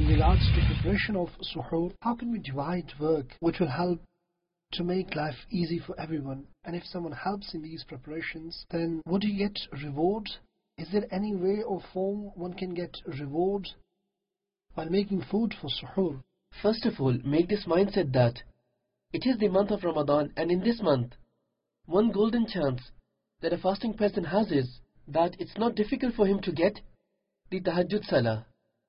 in regards to preparation of suhoor, how can we divide work which will help to make life easy for everyone? And if someone helps in these preparations, then would he get reward? Is there any way or form one can get reward while making food for suhoor? First of all, make this mindset that it is the month of Ramadan, and in this month, one golden chance that a fasting person has is that it's not difficult for him to get the tahajjud salah.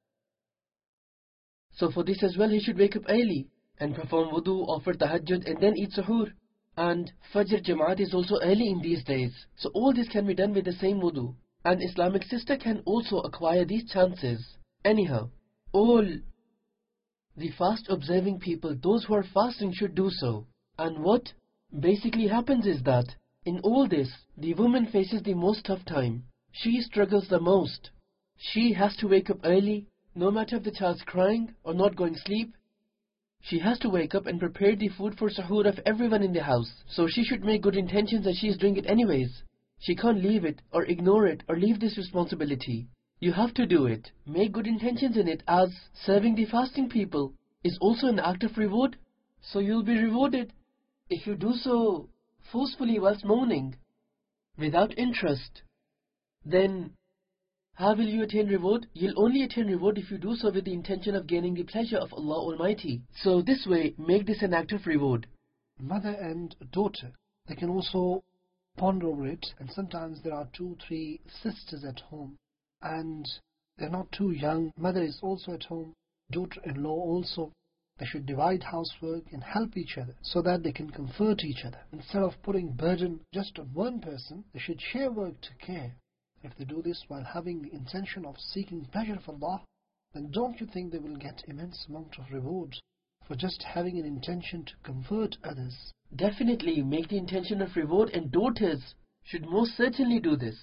So for this as well, he should wake up early and perform wudu, offer tahajjud, and then eat suhoor. And Fajr Jamaat is also early in these days. So all this can be done with the same wudu. An Islamic sister can also acquire these chances. Anyhow, all the fast observing people, those who are fasting, should do so. And what basically happens is that in all this, the woman faces the most tough time. She struggles the most. She has to wake up early, no matter if the child's crying or not going to sleep. She has to wake up and prepare the food for suhoor of everyone in the house. So she should make good intentions that she is doing it anyways. She can't leave it or ignore it or leave this responsibility. You have to do it. Make good intentions in it, as serving the fasting people is also an act of reward. So you'll be rewarded. If you do so forcefully whilst mourning, without interest, then how will you attain reward? You'll only attain reward if you do so with the intention of gaining the pleasure of Allah Almighty. So this way, make this an act of reward. Mother and daughter, they can also ponder over it, and sometimes there are 2, 3 sisters at home, and they're not too young. Mother is also at home, daughter-in-law also. They should divide housework and help each other so that they can comfort each other. Instead of putting burden just on one person, they should share work to care. If they do this while having the intention of seeking pleasure of Allah, then don't you think they will get immense amount of reward for just having an intention to comfort others? Definitely make the intention of reward, and daughters should most certainly do this.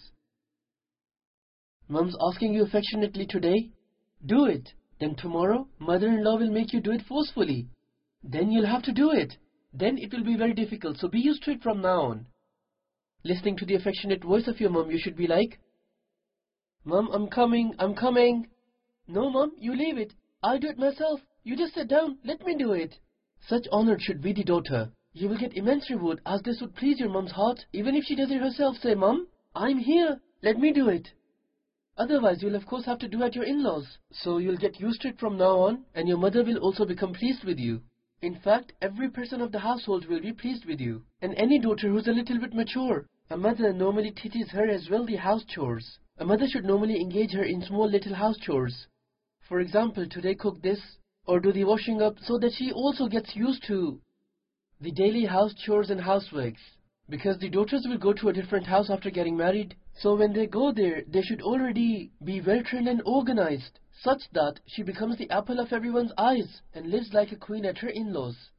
Mom's asking you affectionately today, do it. Then tomorrow, mother-in-law will make you do it forcefully. Then you'll have to do it. Then it will be very difficult, so be used to it from now on. Listening to the affectionate voice of your mom, you should be like, Mom, I'm coming, I'm coming. No, Mom, you leave it. I'll do it myself. You just sit down, let me do it. Such honor should be the daughter. You will get immense reward, as this would please your mom's heart. Even if she does it herself, say, Mom, I'm here, let me do it. Otherwise, you'll of course have to do at your in-laws. So you'll get used to it from now on, and your mother will also become pleased with you. In fact, every person of the household will be pleased with you. And any daughter who's a little bit mature, a mother normally teaches her as well the house chores. A mother should normally engage her in small little house chores. For example, today cook this, or do the washing up, so that she also gets used to the daily house chores and houseworks. Because the daughters will go to a different house after getting married. So when they go there, they should already be well-trained and organized, such that she becomes the apple of everyone's eyes and lives like a queen at her in-laws.